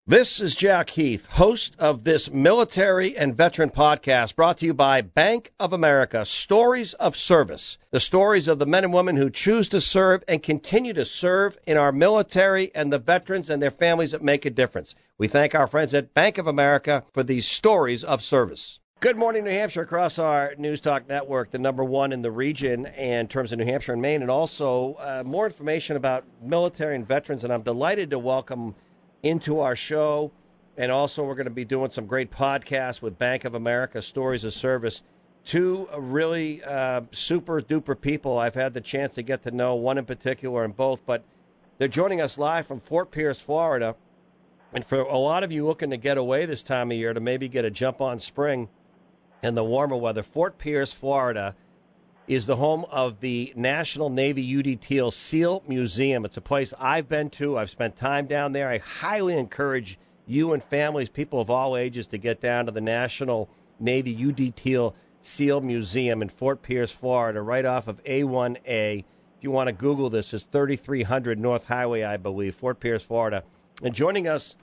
This is Jack Heath, host of this military and veteran podcast brought to you by Bank of America, Stories of Service, the stories of the men and women who choose to serve and continue to serve in our military and the veterans and their families that make a difference. We thank our friends at Bank of America for these stories of service. Good morning, New Hampshire, across our News Talk network, the number one in the region in terms of New Hampshire and Maine, and also more information about military and veterans. And I'm delighted to welcome into our show, and also we're going to be doing some great podcasts with Bank of America, Stories of Service. Two really super-duper people I've had the chance to get to know, one in particular and both, but they're joining us live from Fort Pierce, Florida. And for a lot of you looking to get away this time of year to maybe get a jump on spring and the warmer weather, Fort Pierce, Florida is the home of the National Navy UDT SEAL Museum. It's a place I've been to. I've spent time down there. I highly encourage you and families, people of all ages, to get down to the National Navy UDT SEAL Museum in Fort Pierce, Florida, right off of A1A. If you want to Google this, it's 3300 North Highway, I believe, Fort Pierce, Florida. And joining us,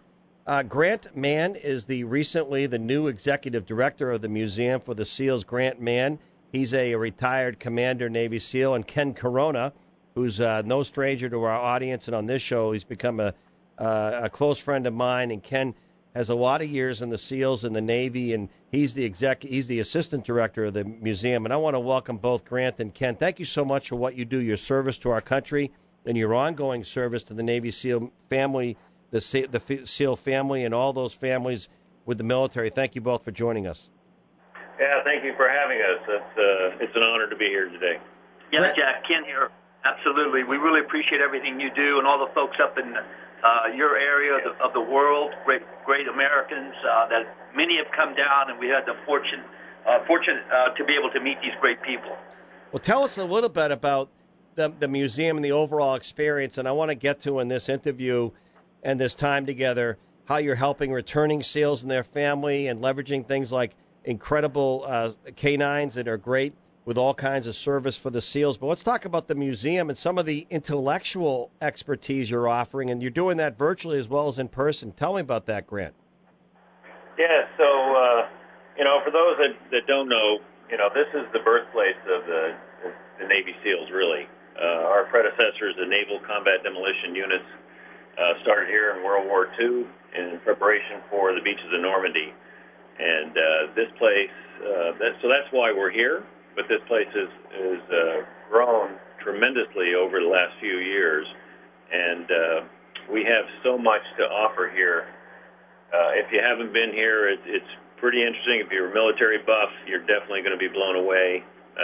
Grant Mann is recently the new executive director of the museum for the SEALs. Grant Mann. He's a retired Commander Navy SEAL, and Ken Corona, who's no stranger to our audience, and on this show he's become a close friend of mine. And Ken has a lot of years in the SEALs and the Navy, and he's the assistant director of the museum. And I want to welcome both Grant and Ken. Thank you so much for what you do, your service to our country, and your ongoing service to the Navy SEAL family, the SEAL family, and all those families with the military. Thank you both for joining us. Yeah, thank you for having us. It's an honor to be here today. Yeah, Jack, Ken here. Absolutely. We really appreciate everything you do and all the folks up in your area of the world, great Americans that many have come down, and we had the fortunate to be able to meet these great people. Well, tell us a little bit about the museum and the overall experience, and I want to get to in this interview and this time together how you're helping returning SEALs and their family and leveraging things like incredible canines that are great with all kinds of service for the SEALs. But let's talk about the museum and some of the intellectual expertise you're offering, and you're doing that virtually as well as in person. Tell me about that, Grant. Yeah, so, for those that don't know, this is the birthplace of the Navy SEALs, really. Our predecessors, the Naval Combat Demolition Units, started here in World War II in preparation for the beaches of Normandy. And this place, so that's why we're here, but this place has grown tremendously over the last few years, and we have so much to offer here. If you haven't been here, it's pretty interesting. If you're a military buff, you're definitely going to be blown away.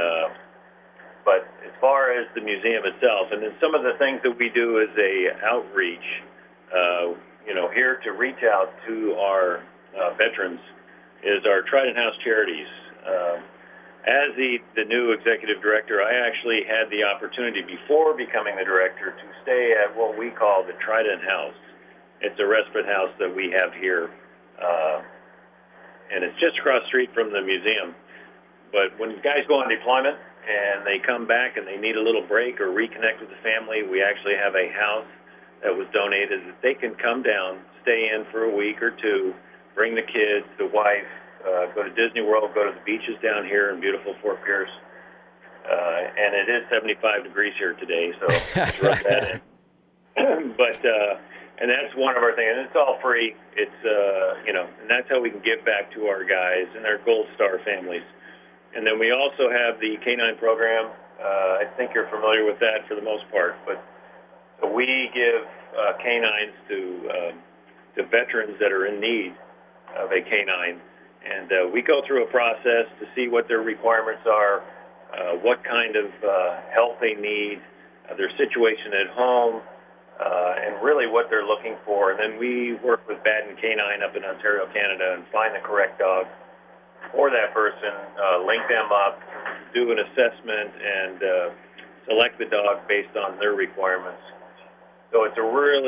But as far as the museum itself, and then some of the things that we do as a outreach, here to reach out to our veterans, is our Trident House Charities. As the new executive director, I actually had the opportunity before becoming the director to stay at what we call the Trident House. It's a respite house that we have here, and it's just across the street from the museum. But when guys go on deployment and they come back and they need a little break or reconnect with the family, we actually have a house that was donated that they can come down, stay in for a week or two, bring the kids, the wife, go to Disney World, go to the beaches down here in beautiful Fort Pierce. And it is 75 degrees here today, so let's rub that in. But, and that's one of our things. And it's all free. It's, and that's how we can give back to our guys and their Gold Star families. And then we also have the K-9 program. I think you're familiar with that for the most part. But so we give K-9s to veterans that are in need of a K-9, and we go through a process to see what their requirements are, what kind of help they need, their situation at home, and really what they're looking for. And then we work with Baden K-9 up in Ontario, Canada, and find the correct dog for that person, link them up, do an assessment, and select the dog based on their requirements. So it's a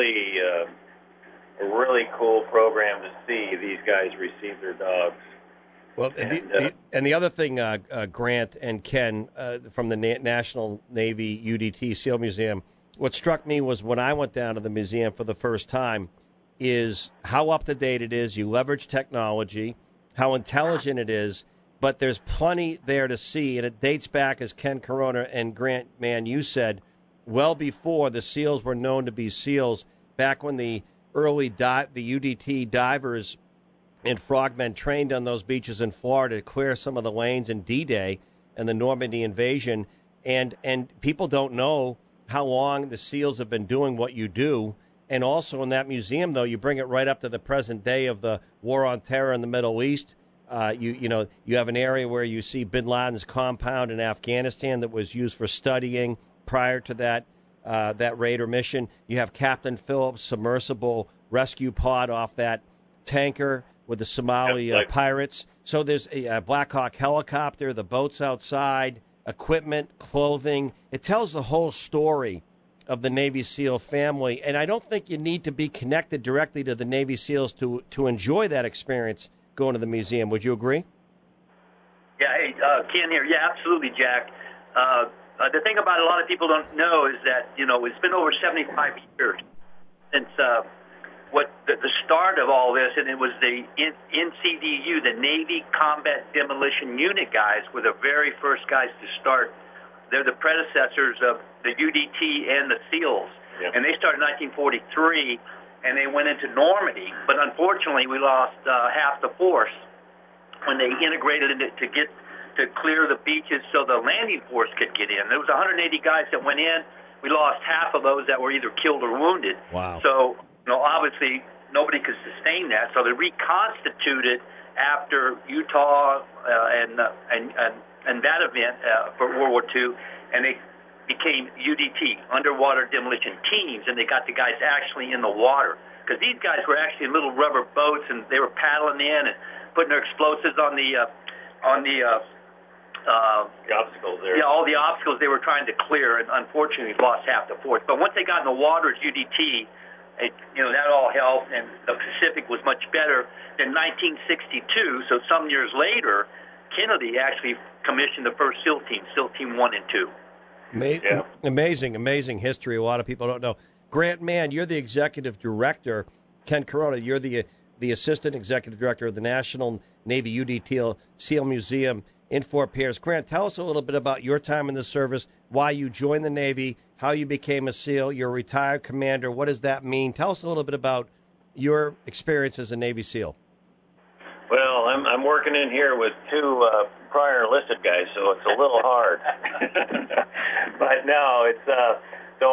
really cool program to see these guys receive their dogs. Well, and the other thing, Grant and Ken, from the National Navy UDT SEAL Museum, what struck me was when I went down to the museum for the first time, is how up-to-date it is. You leverage technology, how intelligent it is, but there's plenty there to see, and it dates back, as Ken Corona and Grant Mann, you said, well before the SEALs were known to be SEALs, back when the early the UDT divers and frogmen trained on those beaches in Florida to clear some of the lanes in D-Day and the Normandy invasion. And people don't know how long the SEALs have been doing what you do. And also in that museum, though, you bring it right up to the present day of the war on terror in the Middle East. You have an area where you see Bin Laden's compound in Afghanistan that was used for studying prior to that raid or mission. You have Captain Phillips' submersible rescue pod off that tanker with the Somali pirates. So there's a Black Hawk helicopter, the boats outside, equipment, clothing. It tells the whole story of the Navy SEAL family, and I don't think you need to be connected directly to the Navy SEALs to enjoy that experience going to the museum. Would you agree? Yeah, hey, Ken here. Yeah, absolutely, Jack. The thing about a lot of people don't know is that, it's been over 75 years since the start of all this, and it was the NCDU, the Navy Combat Demolition Unit guys, were the very first guys to start. They're the predecessors of the UDT and the SEALs. Yep. And they started in 1943, and they went into Normandy. But unfortunately, we lost half the force when they integrated it to clear the beaches so the landing force could get in. There was 180 guys that went in. We lost half of those that were either killed or wounded. Wow. So, obviously, nobody could sustain that. So they reconstituted after Utah and that event for World War II, and they became UDT, Underwater Demolition Teams, and they got the guys actually in the water. Because these guys were actually in little rubber boats, and they were paddling in and putting their explosives on the obstacles there. Yeah, all the obstacles they were trying to clear, and unfortunately lost half the force. But once they got in the water as UDT, that all helped, and the Pacific was much better. In 1962, so some years later, Kennedy actually commissioned the first SEAL team, SEAL Team 1 and 2. Amazing history. A lot of people don't know. Grant Mann, you're the executive director. Ken Corona, you're the assistant executive director of the National Navy UDT SEAL Museum in Fort Pierce. Grant, tell us a little bit about your time in the service, why you joined the Navy, how you became a SEAL. You're a retired commander. What does that mean? Tell us a little bit about your experience as a Navy SEAL. Well, I'm working in here with two prior enlisted guys, so it's a little hard. But no, it's so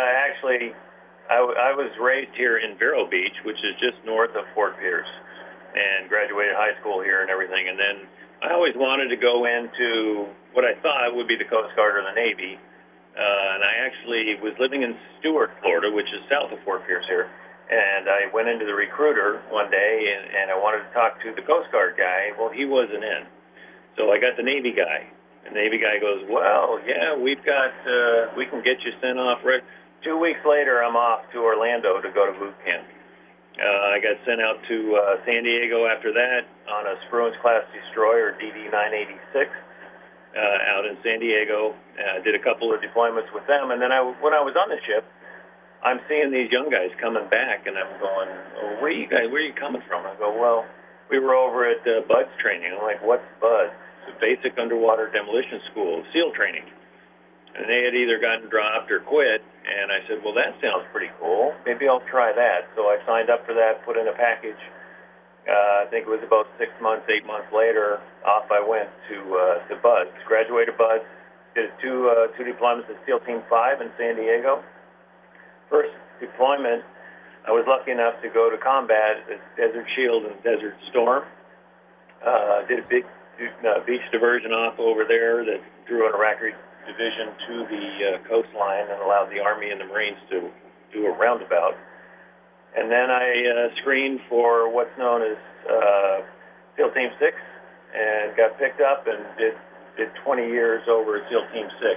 I was raised here in Vero Beach, which is just north of Fort Pierce, and graduated high school here and everything. And then I always wanted to go into what I thought would be the Coast Guard or the Navy. And I actually was living in Stuart, Florida, which is south of Fort Pierce here. And I went into the recruiter one day, and I wanted to talk to the Coast Guard guy. Well, he wasn't in. So I got the Navy guy. And the Navy guy goes, well, yeah, we can get you sent off. 2 weeks later, I'm off to Orlando to go to boot camp. I got sent out to San Diego after that on a Spruance-class destroyer, DD-986, out in San Diego. Did a couple of deployments with them. And then when I was on the ship, I'm seeing these young guys coming back, and I'm going, oh, where are you coming from? I go, well, we were over at BUDS training. I'm like, what's BUDS? It's a basic underwater demolition school, SEAL training. And they had either gotten dropped or quit, and I said, well, that sounds pretty cool. Maybe I'll try that. So I signed up for that, put in a package. I think it was about 8 months later, off I went to BUDS. Graduated BUDS, did two deployments at SEAL Team 5 in San Diego. First deployment, I was lucky enough to go to combat at Desert Shield and Desert Storm. Did a big beach diversion off over there that drew an Iraqi division to the coastline and allowed the Army and the Marines to do a roundabout. And then I screened for what's known as SEAL Team 6 and got picked up and did 20 years over at SEAL Team 6.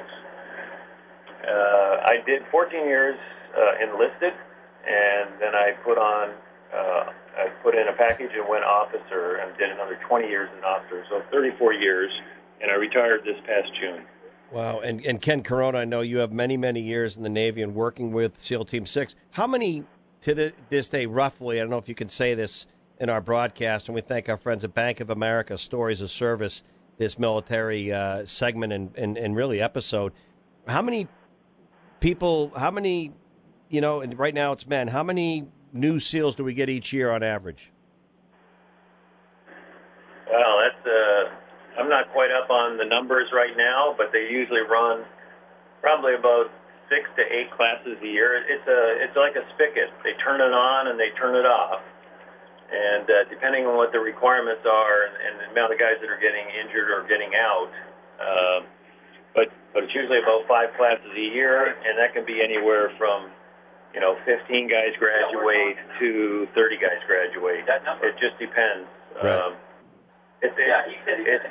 I did 14 years enlisted, and then I put in a package and went officer and did another 20 years as an officer, so 34 years, and I retired this past June. Wow, and Ken Corona, I know you have many years in the Navy and working with SEAL Team 6. How many this day, roughly, I don't know if you can say this in our broadcast, and we thank our friends at Bank of America, Stories of Service, this military segment and really episode. How many people, and right now it's men, how many new SEALs do we get each year on average? Well, I'm not quite up on the numbers right now, but they usually run probably about 6 to 8 classes a year. It's like a spigot. They turn it on and they turn it off. And depending on what the requirements are and the amount of guys that are getting injured or getting out, but it's usually about 5 classes a year, and that can be anywhere from 15 guys graduate to 30 guys graduate. It just depends. Right. It's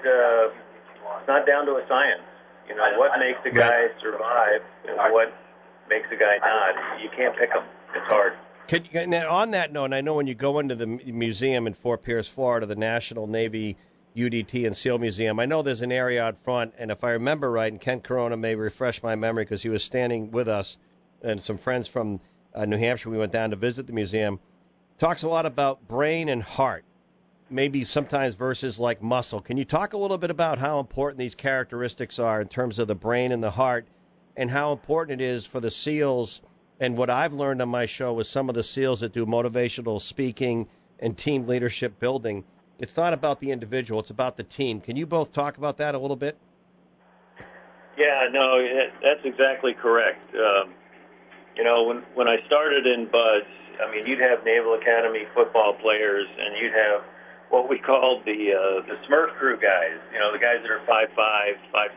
not down to a science. What makes a guy survive and what makes a guy not. You can't pick them. It's hard. Now, on that note, I know when you go into the museum in Fort Pierce, Florida, the National Navy UDT and SEAL Museum, I know there's an area out front, and if I remember right, and Ken Corona may refresh my memory because he was standing with us and some friends from New Hampshire, we went down to visit the museum, talks a lot about brain and heart, maybe sometimes versus like muscle. Can you talk a little bit about how important these characteristics are in terms of the brain and the heart, and how important it is for the SEALs? And what I've learned on my show with some of the SEALs that do motivational speaking and team leadership building, it's not about the individual, it's about the team. Can you both talk about that a little bit? Yeah, no, that's exactly correct. When I started in BUD/S, you'd have Naval Academy football players, and you'd have what we called the Smurf crew guys, the guys that are 5'5",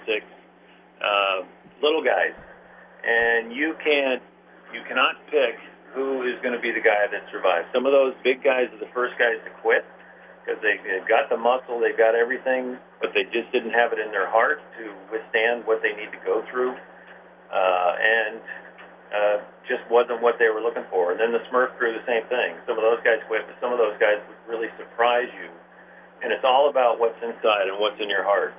5'6", little guys. And you cannot pick who is going to be the guy that survives. Some of those big guys are the first guys to quit because they've got the muscle, they've got everything, but they just didn't have it in their heart to withstand what they need to go through, and just wasn't what they were looking for. And then the Smurf crew, the same thing. Some of those guys quit, but some of those guys would really surprise you. And it's all about what's inside and what's in your heart.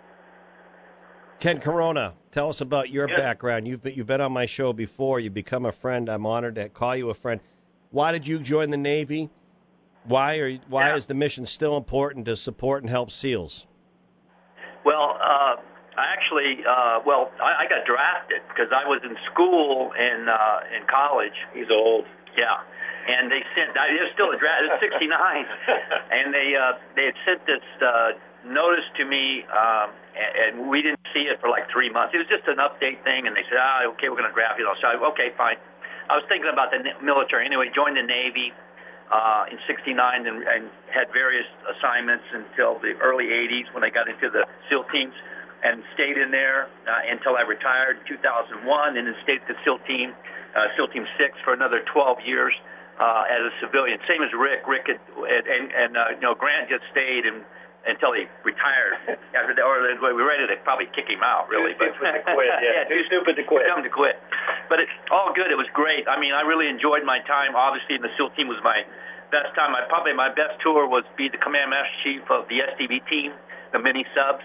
Ken Corona, tell us about your background. You've been on my show before. You've become a friend. I'm honored to call you a friend. Why did you join the Navy? Why is the mission still important to support and help SEALs? Well, I got drafted because I was in school in college. He's old. Yeah. And they sent, it was still a draft, it was 69, and they had sent this notice to me, and we didn't see it for like 3 months. It was just an update thing, and they said, okay, we're going to draft you. So I, okay, fine. I was thinking about the military. Anyway, joined the Navy in 69 and had various assignments until the early 80s when I got into the SEAL teams, and stayed in there until I retired in 2001, and then stayed at the SEAL Team 6 for another 12 years. As a civilian, same as Rick. Rick and Grant just stayed until he retired. After that, or we were ready to probably kick him out, really. Too stupid to quit. Yeah, too stupid to quit. Too dumb to quit. But it's all good. It was great. I really enjoyed my time. Obviously, in the SEAL team was my best time. Probably my best tour was be the Command Master Chief of the SDV team, the mini subs.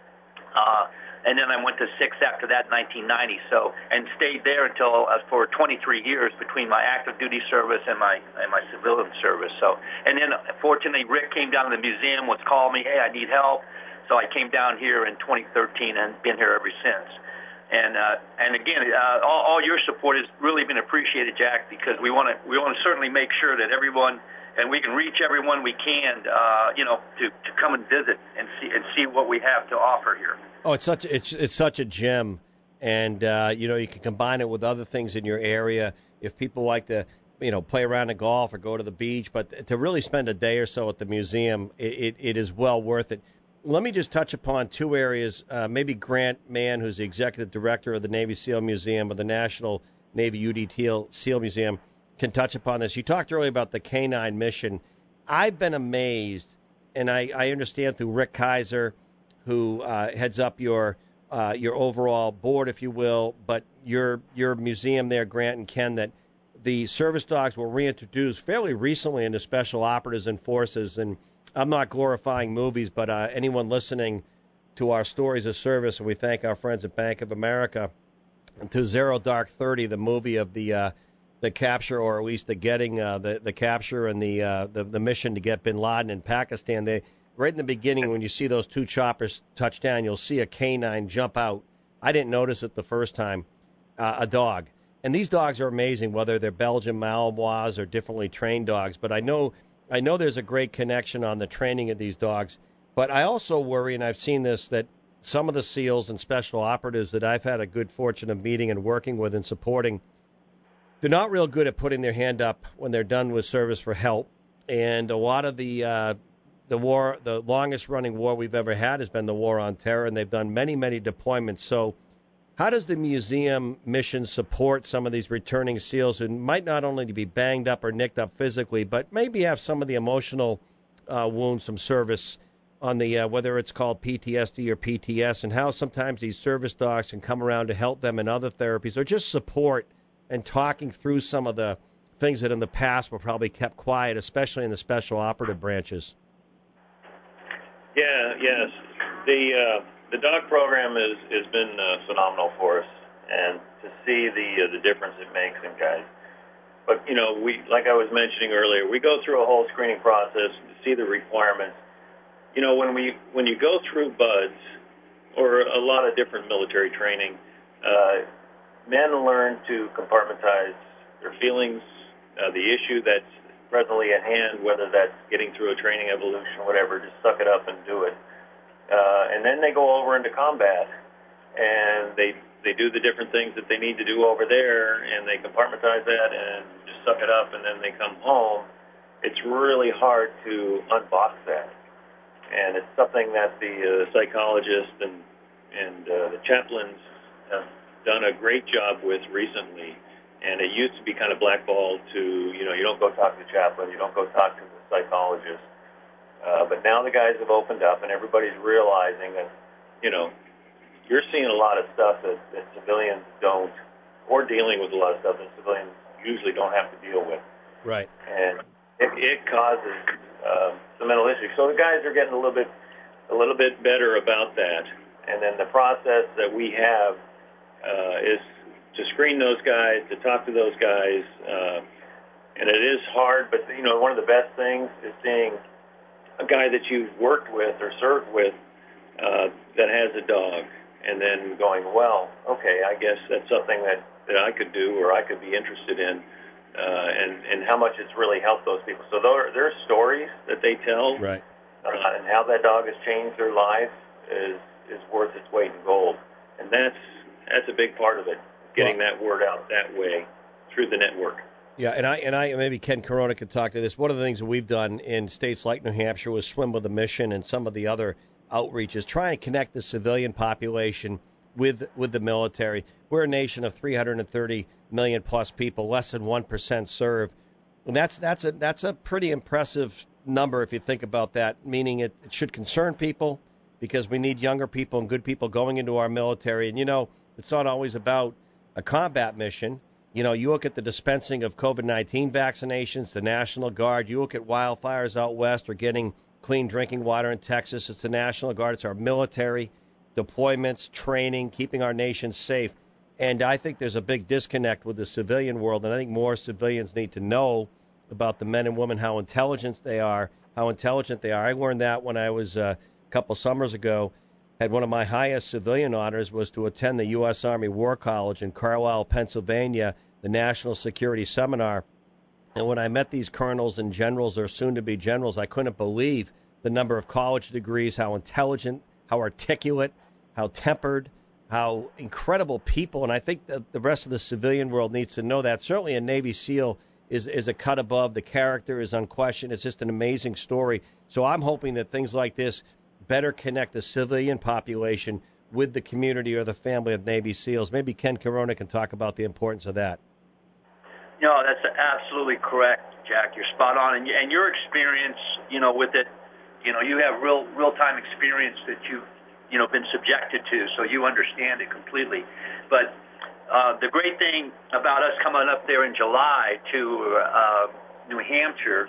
And then I went to 6 after that in 1990, and stayed there until for 23 years between my active duty service and my civilian service. And then fortunately Rick came down to the museum, called me, hey, I need help. So I came down here in 2013 and been here ever since. And again, all your support has really been appreciated, Jack, because we want to certainly make sure that everyone, and we can reach everyone we can, to come and visit and see what we have to offer here. Oh, it's such a gem, and you can combine it with other things in your area. If people like to, play around in golf or go to the beach, but to really spend a day or so at the museum, it is well worth it. Let me just touch upon 2 areas. Maybe Grant Mann, who's the executive director of the Navy SEAL Museum or the National Navy UDT SEAL Museum, can touch upon this. You talked earlier about the K9 mission. I've been amazed, and I understand through Rick Kaiser, who heads up your overall board, if you will, but your museum there, Grant and Ken, that the service dogs were reintroduced fairly recently into special operatives and forces. And I'm not glorifying movies, but anyone listening to our Stories of Service, and we thank our friends at Bank of America, to Zero Dark 30, the movie of the the capture, or at least the getting the capture and the mission to get Bin Laden in Pakistan. They right in the beginning, when you see those two choppers touch down, you'll see a canine jump out. I didn't notice it the first time. A dog, and these dogs are amazing, whether they're Belgian Malinois or differently trained dogs. But I know there's a great connection on the training of these dogs. But I also worry, and I've seen this, that some of the SEALs and special operatives that I've had a good fortune of meeting and working with and supporting, they're not real good at putting their hand up when they're done with service for help. And a lot of the war, the longest running war we've ever had has been the war on terror, and they've done many, many deployments. So how does the museum mission support some of these returning SEALs who might not only be banged up or nicked up physically, but maybe have some of the emotional wounds from service on the whether it's called PTSD or PTS, and how sometimes these service dogs can come around to help them in other therapies or just support and talking through some of the things that in the past were probably kept quiet, especially in the special operative branches? Yeah, yes. The dog program has been phenomenal for us, and to see the difference it makes in guys. But we, like I was mentioning earlier, we go through a whole screening process to see the requirements. When you go through BUDS or a lot of different military training, men learn to compartmentalize their feelings, the issue that's presently at hand, whether that's getting through a training evolution or whatever, just suck it up and do it. And then they go over into combat, and they do the different things that they need to do over there, and they compartmentalize that and just suck it up, and then they come home. It's really hard to unbox that. And it's something that the psychologists and the chaplains have done a great job with recently. And it used to be kind of blackballed to, you don't go talk to the chaplain, you don't go talk to the psychologist. But now the guys have opened up, and everybody's realizing that, you're seeing a lot of stuff that civilians don't, or dealing with a lot of stuff that civilians usually don't have to deal with. Right. And it causes some mental issues. So the guys are getting a little bit better about that. And then the process that we have is to screen those guys, to talk to those guys, and it is hard, but one of the best things is seeing a guy that you've worked with or served with that has a dog, and then going, well, okay, I guess that's something that I could do or I could be interested in, and how much it's really helped those people. So there are stories that they tell, right, and how that dog has changed their life is worth its weight in gold, and that's a big part of it. Getting that word out that way through the network. Yeah, and I maybe Ken Corona could talk to this. One of the things that we've done in states like New Hampshire with Swim with a Mission and some of the other outreaches, try and connect the civilian population with the military. We're a nation of 330 million plus people, less than 1% serve, and that's a pretty impressive number if you think about that. Meaning it should concern people because we need younger people and good people going into our military. And it's not always about a combat mission. You look at the dispensing of COVID-19 vaccinations, the National Guard. You look at wildfires out west or getting clean drinking water in Texas. It's the National Guard. It's our military deployments, training, keeping our nation safe. And I think there's a big disconnect with the civilian world, and I think more civilians need to know about the men and women, how intelligent they are. I learned that when I was a couple summers ago. Had one of my highest civilian honors was to attend the U.S. Army War College in Carlisle, Pennsylvania, the National Security Seminar. And when I met these colonels and generals, or soon-to-be generals, I couldn't believe the number of college degrees, how intelligent, how articulate, how tempered, how incredible people. And I think that the rest of the civilian world needs to know that. Certainly a Navy SEAL is a cut above. The character is unquestioned. It's just an amazing story. So I'm hoping that things like this better connect the civilian population with the community or the family of Navy SEALs. Maybe Ken Corona can talk about the importance of that. No, that's absolutely correct, Jack. You're spot on. And your experience, with it, you have real-time experience that you've, been subjected to, so you understand it completely. But the great thing about us coming up there in July to New Hampshire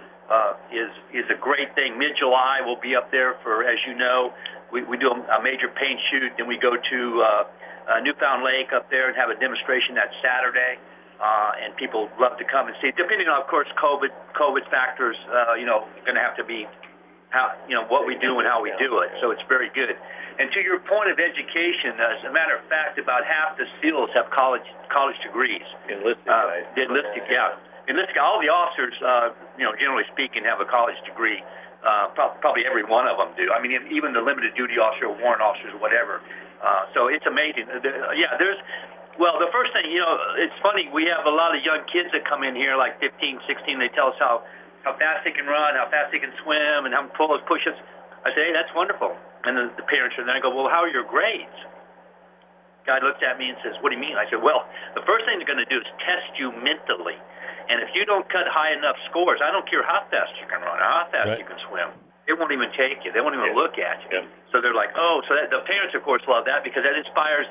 is a great thing. Mid-July, we'll be up there for, as you know, we do a major paint shoot, then we go to Newfound Lake up there and have a demonstration that Saturday. and people love to come and see. Depending on, of course, COVID factors, going to have to be how, what we do and how we do it. So it's very good. And to your point of education, as a matter of fact, about half the SEALs have college degrees. Enlisted guys. Enlisted, yeah. Enlisted, all the officers, generally speaking, have a college degree. Probably every one of them do. I mean, even the limited duty officer, warrant officers, whatever. So it's amazing. Well, the first thing, it's funny. We have a lot of young kids that come in here, like 15, 16. They tell us how fast they can run, how fast they can swim, and how pull those push-ups. I say, hey, that's wonderful. And the parents are there. I go, well, how are your grades? Guy looks at me and says, what do you mean? I said, well, the first thing they're going to do is test you mentally. And if you don't cut high enough scores, I don't care how fast you can run, how fast you can swim. They won't even take you. They won't even look at you. Yeah. So they're like, oh, so the parents, of course, love that because that inspires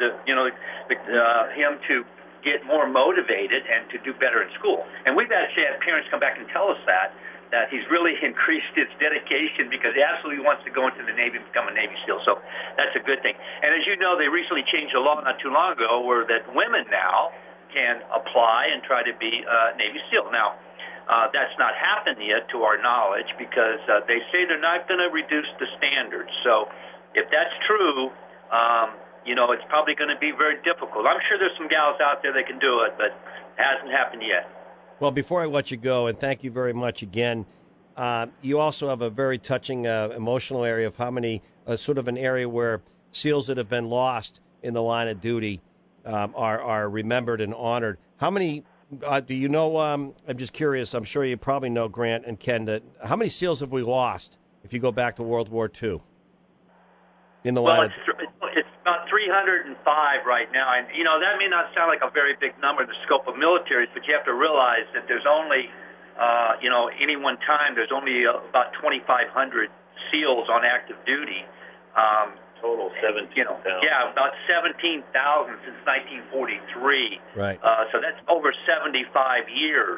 him to get more motivated and to do better in school. And we've actually had parents come back and tell us that he's really increased his dedication because he absolutely wants to go into the Navy and become a Navy SEAL. So that's a good thing. And as you know, they recently changed the law not too long ago where that women now can apply and try to be a Navy SEAL. Now, that's not happened yet to our knowledge because they say they're not going to reduce the standards. So if that's true, it's probably going to be very difficult. I'm sure there's some gals out there that can do it, but it hasn't happened yet. Well, before I let you go, and thank you very much again, you also have a very touching emotional area of how many, sort of an area where SEALs that have been lost in the line of duty are remembered and honored. How many, do you know, I'm just curious, I'm sure you probably know, Grant and Ken, that how many SEALs have we lost if you go back to World War II? In the line it's about 305 right now, and that may not sound like a very big number in the scope of militaries, but you have to realize that there's only, any one time there's only about 2,500 SEALs on active duty. Total 17,000. Yeah, about 17,000 since 1943. Right. So that's over 75 years.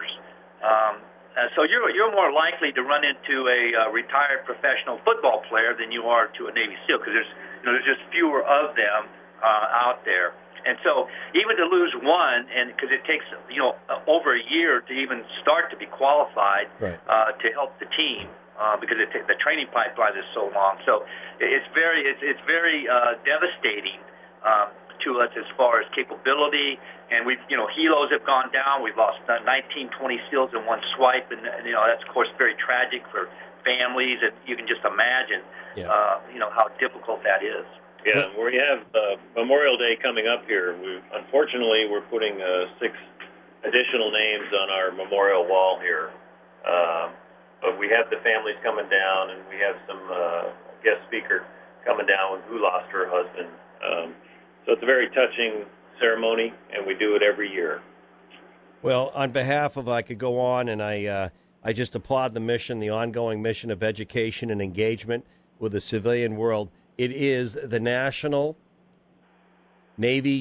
So you're more likely to run into a retired professional football player than you are to a Navy SEAL because there's just fewer of them out there. And so even to lose one, and because it takes over a year to even start to be qualified to help the team because the training pipeline is so long. So it's very devastating to us as far as capability. And we've, helos have gone down. We've lost 19, 20 SEALs in one swipe, and that's of course very tragic for families, and you can just imagine, how difficult that is. Yeah, we have Memorial Day coming up here. Unfortunately, we're putting 6 additional names on our memorial wall here, but we have the families coming down, and we have some guest speaker coming down who lost her husband. So it's a very touching ceremony, and we do it every year. Well, on behalf of, I could go on, and I just applaud the mission, the ongoing mission of education and engagement with the civilian world. It is the National Navy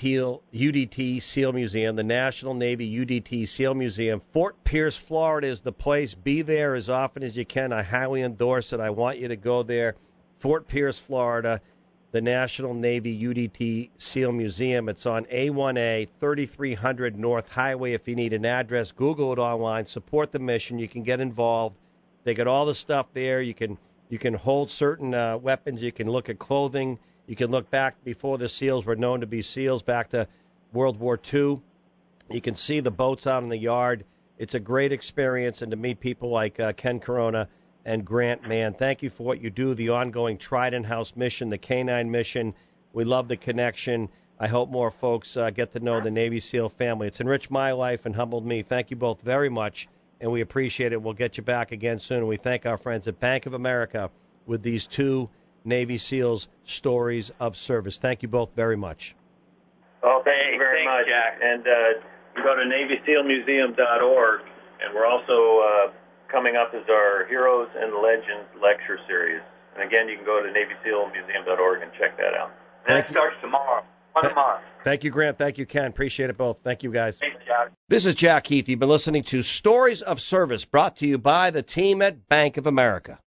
UDT SEAL Museum, the National Navy UDT SEAL Museum. Fort Pierce, Florida is the place. Be there as often as you can. I highly endorse it. I want you to go there. Fort Pierce, Florida. The National Navy UDT SEAL Museum. It's on A1A, 3300 North Highway. If you need an address, Google it online. Support the mission. You can get involved. They got all the stuff there. You can hold certain weapons. You can look at clothing. You can look back before the SEALs were known to be SEALs, back to World War II. You can see the boats out in the yard. It's a great experience, and to meet people like Ken Corona and Grant Mann. Thank you for what you do, the ongoing Trident House mission, the K-9 mission. We love the connection. I hope more folks get to know the Navy SEAL family. It's enriched my life and humbled me. Thank you both very much, and we appreciate it. We'll get you back again soon. And we thank our friends at Bank of America with these 2 Navy SEALs stories of service. Thank you both very much. Oh, thank you very much, Jack. And you go to NavySealMuseum.org, and we're also coming up is our Heroes and Legends lecture series. And again, you can go to NavySealMuseum.org and check that out. That starts tomorrow. 1 month. Thank you, Grant. Thank you, Ken. Appreciate it both. Thank you, guys. Thanks, Jack. This is Jack Heath. You've been listening to Stories of Service, brought to you by the team at Bank of America.